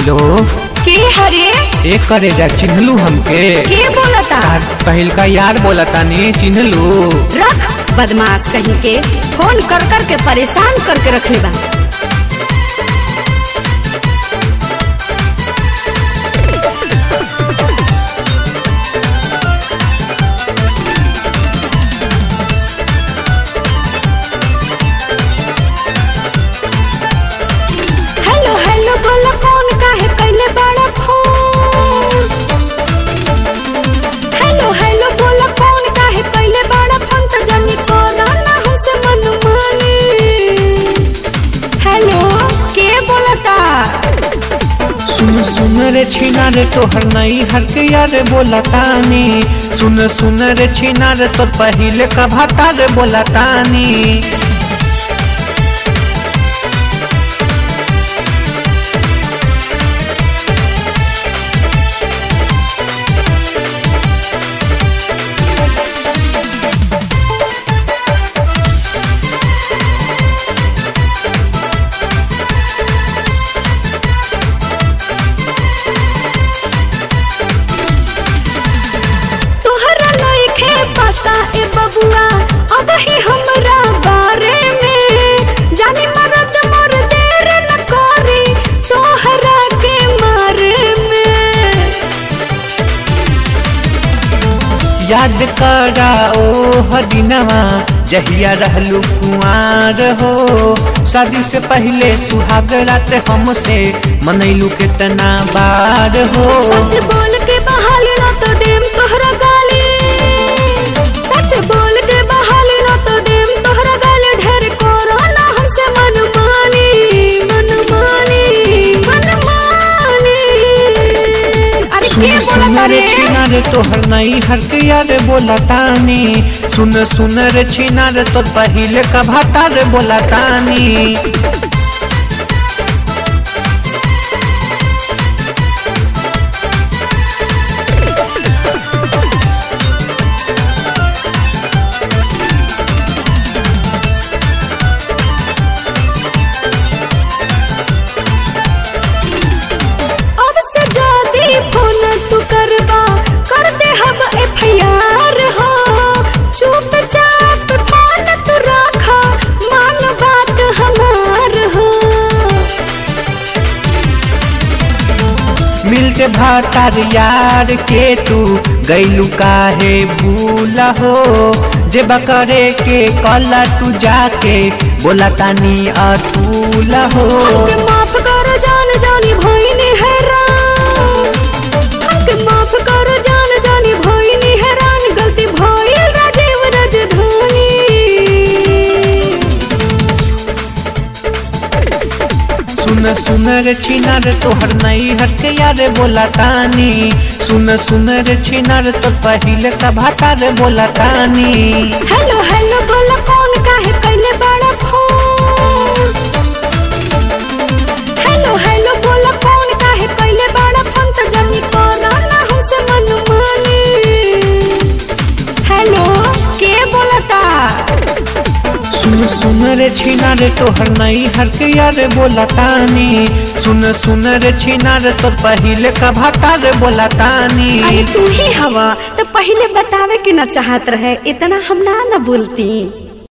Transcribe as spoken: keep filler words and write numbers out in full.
Hello के हरे एक करे जा चिन्हलू हमके के बोलता पहिल का यार बोलता नी चिन्हलू। रख बदमाश कहीं के फोन कर कर के परेशान करके रखले बा। हेलो हेलो बोला कौन काहे कैले बड़ा फोन। हेलो हेलो बोला कौन काहे कैले बड़ा फोन त जानी कोना ना हमसे मनमानी। हेलो के बोलता सुन सुन रे छीना रे तोहर नई हर के यार बोलतानी। सुन सुन रे छीना रे तोर पहिले का भाता रे बोलतानी। तोहरा नइखे पता ए बबुआ अब ही हमरा बारे में। जानी मरद मोर देर न करी तोहरा के मारे में। याद करा ओ हदिनवा जहिया रहलू कुआर हो। शादी से पहले सुहाग रात हमसे मनैलू कितना बार हो। सच बोल के बहाल न तो देम तोहरा गाली। सच बोल के बहाल न तो देम तोहरा गाली। ढेर करो ना हमसे मनमानी मनमानी मनमानी। अरे सुन के सुन बोलता रे रे छीना रे तोहर नई हर के यार बोलतानी। सुन सुन रे छीना रे तोर पहिले का भाता रे बोलतानी। अब से जादी फोन तू करबा कर दे हम एफ आई आर हो। चुपचाप फोन तू रखा मान बात हमार हो। मिलते भातार यार के तू गैलू काहे भूला हो। जेबा करे के कला तू जाके बोलतानी अतूला हो। हमके माफ करो जान जानी भइनी हैरान। हमके माफ करो जान जानी भइनी हैरान। गलती भइल राजीव राजधानी। सुन सुन रे छीना रे तोहर नई हर के यार बोलतानी। सुन सुन रे छीना रे तोर पहिले का भाता रे बोलतानी। हेलो हेलो बोला कौन काहे कैले बड़ा फोन। हेलो हेलो बोला कौन काहे कैले बड़ा फोन त जानी कोना ना हमसे मनमानी। हेलो के बोलता सुन सुन रे छीना रे तोहर नई हर के यार बोलतानी। सुन सुन रे छीना रे तोर पहिले का भाता रे बोलतानी। अरे तू ही हवा तो पहले बतावे के ना चाहत रहे इतना हम ना ना बोलती।